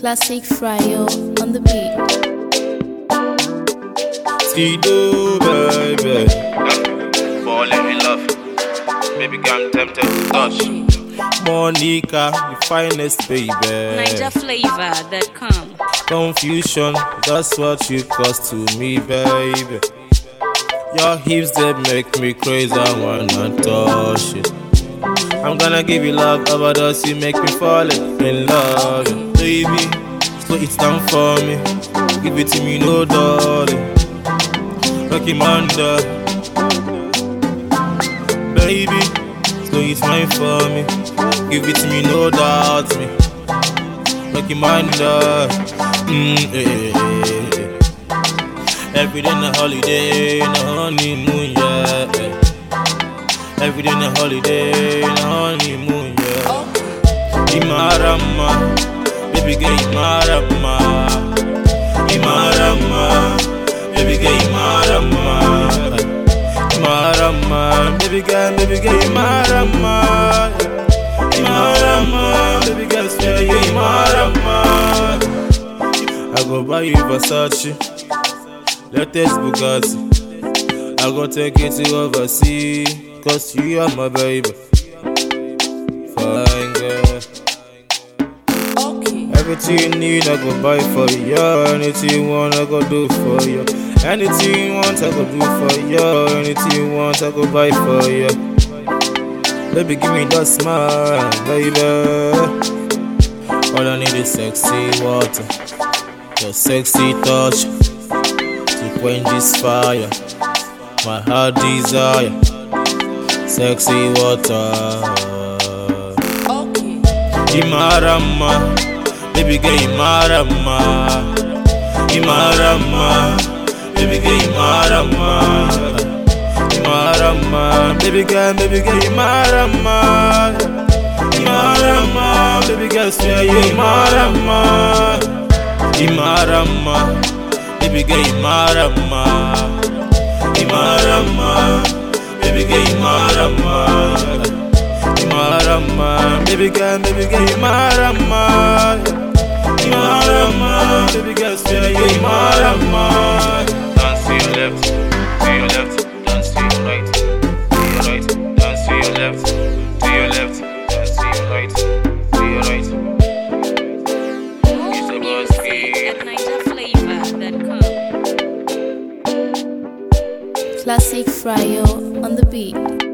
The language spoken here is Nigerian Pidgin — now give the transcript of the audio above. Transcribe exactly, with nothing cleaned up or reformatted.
Classic Fryo on the beat. Skido, baby. Falling in love. Baby girl, I'm tempted to touch. Monica, the finest baby. Niger Flavor dot com. Confusion, that's what you cause to me, baby. Your hips, they make me crazy, I wanna touch it. I'm gonna give you love, overdose, you make me fall in love. Baby, slow it down for me. Give it to me, no darling. Rocky Manda. Baby, slow it down for me. Give it to me, no doubt me. Rocky Manda. Mm, eh, eh, eh. Every day na holiday, na honeymoon, yeah. Eh. Every day na holiday, na honeymoon, yeah. Imarama, baby girl, Imarama. Imarama, baby girl, Imarama. Imarama, baby girl, baby girl, Imarama. Imarama, baby girl, swear you Imarama. I go buy you Versace, latest Bugatti. I go take you to overseas, cause you are my baby. Fine girl. Okay. Everything you need, I go buy for you. Anything you want, I go do for you. Anything you want, I go do for you. Anything you want, I go buy for you. Baby, give me that smile, baby. All I need is sexy water, your sexy touch to quench this fire. My heart desire, sexy water. Okay. Imarama, baby girl, Imarama. Imarama, baby girl, Imarama. Imarama, baby girl, baby girl, Imarama. Imarama, baby girl, swear you Imarama. Imarama, baby girl, Imarama. Imarama, baby girl, Imarama. Imarama, baby girl, baby girl, Imarama. Imarama, baby girl, swear you Imarama. Dance to your left, to your left, dance to your right, to your right, dance to your left, to your left, dance to your right, to your right. It's More about music speed. at Niger Flavor dot com. Classic Fryo on the beat.